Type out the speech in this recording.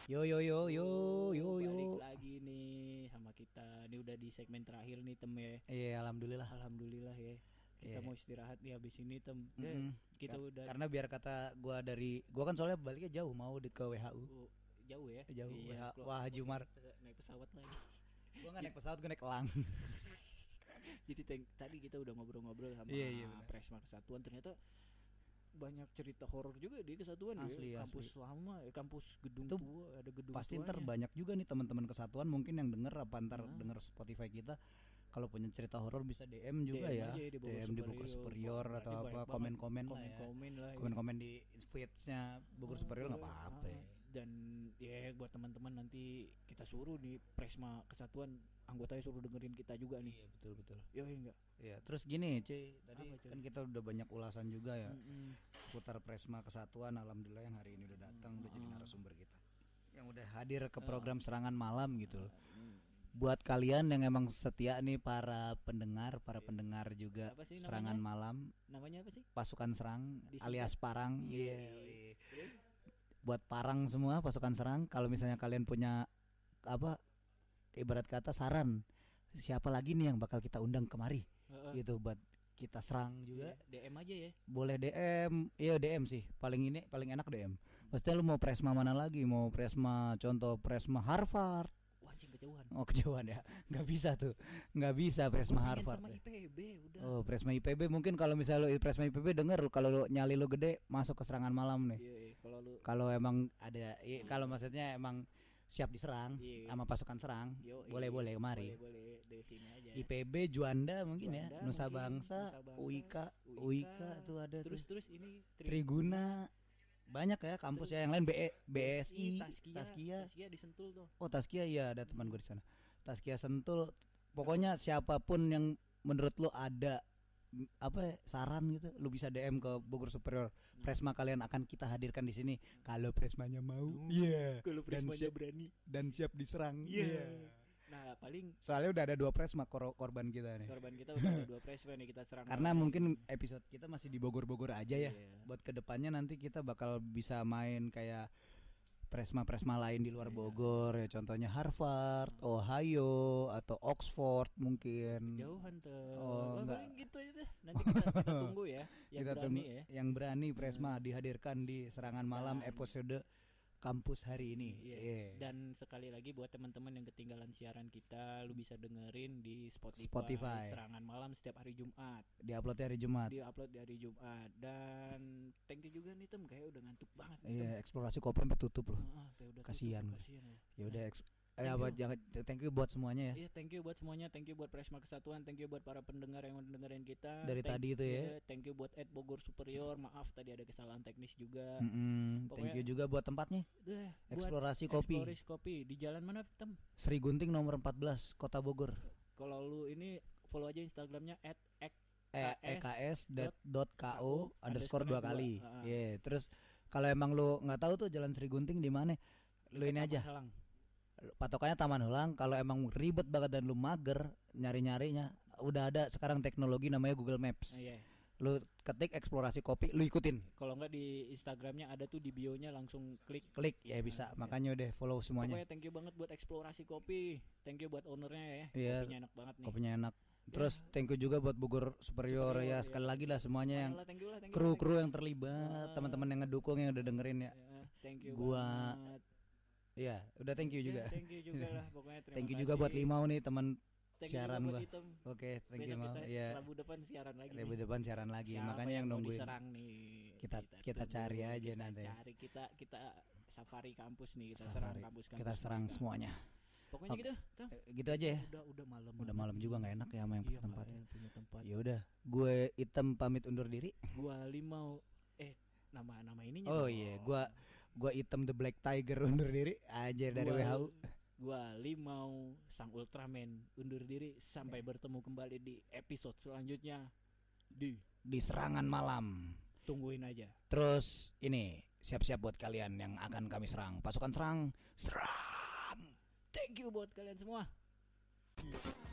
Yo yo yo yo yo yo. Balik lagi nih sama kita. Ini udah di segmen terakhir nih Tem ya. Iya, alhamdulillah. Alhamdulillah ya. Kita Iya. mau istirahat nih habis ini Tem. Kita Kar- udah Karena biar kata gua kan soalnya baliknya jauh mau ke WHU. jauh ya. Jauh. Iya, Wah, Haji Umar. naik pesawat lagi. Gua nggak naik pesawat, gua naik elang. Jadi tadi kita udah ngobrol-ngobrol sama Iya, benar. Presma Kesatuan, ternyata banyak cerita horor juga di Kesatuan Asli, ya. Kampus asli. lama, kampus gedung Itu tua, ada gedung Pasti ntar tuanya. banyak juga nih teman-teman kesatuan mungkin yang denger apa ntar Nah. denger Spotify kita. Kalau punya cerita horor bisa DM juga DM ya. aja di Bogor DM di Bogor Superior Berarti atau banyak apa banget komen-komen lah ya. komen-komen lah ya. Komen-komen di feeds-nya Bogor Superior nggak apa-apa. Ya. Dan ya buat teman-teman nanti kita suruh di Presma Kesatuan anggotanya suruh dengerin kita juga nih. Iya, betul. Yo enggak. Iya, terus gini, cuy, tadi Apa, cuy? kan kita udah banyak ulasan juga ya Mm-mm. seputar Presma Kesatuan. Alhamdulillah yang hari ini udah datang, udah jadi narasumber kita, yang udah hadir ke program Serangan Malam gitu loh. Buat kalian yang emang setia nih para pendengar juga Apa sih Serangan namanya? Malam, Namanya apa sih? pasukan serang Disingkat. alias Parang. Iya. Iya. Buat Parang semua pasukan serang, kalau misalnya kalian punya apa ibarat kata saran siapa lagi nih yang bakal kita undang kemari gitu buat kita serang juga, DM aja ya. boleh DM. Iya, DM sih paling enak DM. Maksudnya lu mau Presma mana lagi, mau contoh Presma Harvard. Wah, anjing kejauhan. Oh, kejauhan ya, nggak bisa tuh, nggak bisa Presma Pengen Harvard sama ya. IPB udah. Oh, Presma IPB mungkin kalau misalnya lu Presma IPB denger, kalau nyali lu gede masuk ke Serangan Malam nih. Iya, kalau lu Kalau emang ada, kalau maksudnya emang siap diserang Iya. sama pasukan serang, Yo, boleh kemari. Boleh di sini aja. IPB Juanda mungkin ya, Juanda Nusa mungkin, Bangsa, Nusa Bangsa, UIKA tuh ada terus tuh. ini Triguna. Banyak ya kampus ya yang lain, BSI, Taskia. Taskia di Sentul tuh. Oh, Taskia, iya ada teman gue di sana. Taskia Sentul. Pokoknya siapapun yang menurut lu ada saran gitu, lu bisa DM ke Bogor Superior. Presma kalian akan kita hadirkan di sini kalau Presmanya mau. Iya. Kalau Presmanya berani. Dan siap diserang. Iya. Nah, paling Soalnya udah ada 2 Presma korban kita nih. korban kita udah ada 2 Presma nih kita serang. Karena mungkin episode kita masih di Bogor-Bogor aja ya. Iya. Buat kedepannya nanti kita bakal bisa main kayak Presma lain di luar Bogor ya, contohnya Harvard, Ohio atau Oxford mungkin. Jauhan tuh. Oh, enggak. Paling gitu aja deh. Nanti kita tunggu ya yang Kita berani tunggu ya. yang berani Presma dihadirkan di Serangan Malam Dan- episode kampus hari ini. Iya. Iya. Dan sekali lagi buat teman-teman yang ketinggalan siaran kita, lu bisa dengerin di Spotify. Serangan Malam setiap hari Jumat. Diuploadnya hari Jumat. Di-upload di hari Jumat. Dan thank you juga nih Tem, kayak udah ngantuk banget nih, Iya, Tem. eksplorasi kopi sampai tutup loh. Kayak udah Kasihan. tutup, kasihan ya. Ya udah Thank apa you. jangan thank you buat semuanya ya. Iya, thank you buat semuanya, thank you buat Presma Kesatuan, thank you buat para pendengar yang mendengarin kita. Dari Thank- tadi itu ya. iya, thank you buat Bogor Superior, maaf tadi ada kesalahan teknis juga. Thank Pokoknya- you juga buat tempatnya. Buat Eksplorasi kopi. Eksplorasi kopi di jalan mana, Tem? Sri Gunting nomor 14 Kota Bogor. Kalau lu ini follow aja Instagramnya eks.ko underscore 2 kali. Ah. Iya, terus kalau emang lu nggak tahu tuh Jalan Sri Gunting di mana, lu ini aja. Halang. Patokannya Taman Hulang. Kalau emang ribet banget dan lu mager nyarinya, udah ada sekarang teknologi namanya Google Maps. Iya. Lu ketik eksplorasi kopi, lu ikutin. Kalau nggak di Instagramnya ada tuh di bio-nya, langsung klik. Klik ya bisa. Makanya udah follow semuanya. Pokoknya thank you banget buat Eksplorasi Kopi. Thank you buat ownernya ya. Iya. Kopinya enak banget nih. Kopinya enak. Terus thank you juga buat Bogor Superior ya, sekali lagi lah semuanya yang Thank you lah, thank you. kru-kru yang terlibat, teman-teman yang ngedukung yang udah dengerin ya. Ya, thank you Gua- banget. Iya, udah thank you juga. Ya, thank you juga lah pokoknya, terima Thank you kasih. juga buat Limau nih teman Thank you siaran juga buat gua. Item. Oke, thank you Besok Mau. kita Iya. Rabu depan siaran lagi. Rabu nih. depan siaran lagi, Siapa makanya yang mau nungguin. diserang nih. Kita tunggu, cari aja kita nanti. Cari kita safari kampus nih, kita serang Safari. kampus-kampus. Kita serang kita. semuanya. Pokoknya Oke. gitu, Tem. Gitu aja ya. Udah malam. Udah malam juga nggak enak ya sama yang punya tempat. punya tempat. Ya udah, gue Item pamit undur diri. Gua Limau nama ininya. Oh dong. iya, gua Item the Black Tiger undur diri aja dari WHO. Gua Limau Sang Ultraman undur diri, sampai bertemu kembali di episode selanjutnya. Di Serangan Malam. Tungguin aja. Terus ini siap-siap buat kalian yang akan kami serang. Pasukan serang. Thank you buat kalian semua.